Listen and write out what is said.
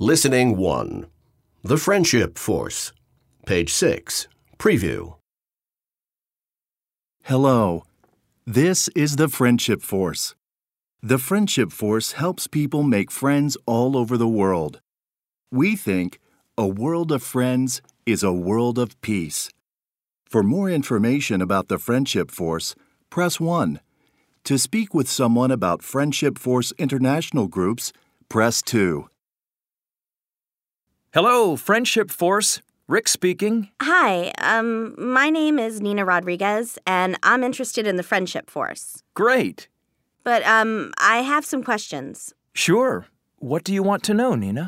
Listening 1. The Friendship Force. Page 6. Preview. Hello. This is the Friendship Force. The Friendship Force helps people make friends all over the world. We think a world of friends is a world of peace. For more information about the Friendship Force, press 1. To speak with someone about Friendship Force International groups, press 2. Hello, Friendship Force. Rick speaking. Hi, my name is Nina Rodriguez, and I'm interested in the Friendship Force. Great. But, I have some questions. Sure. What do you want to know, Nina?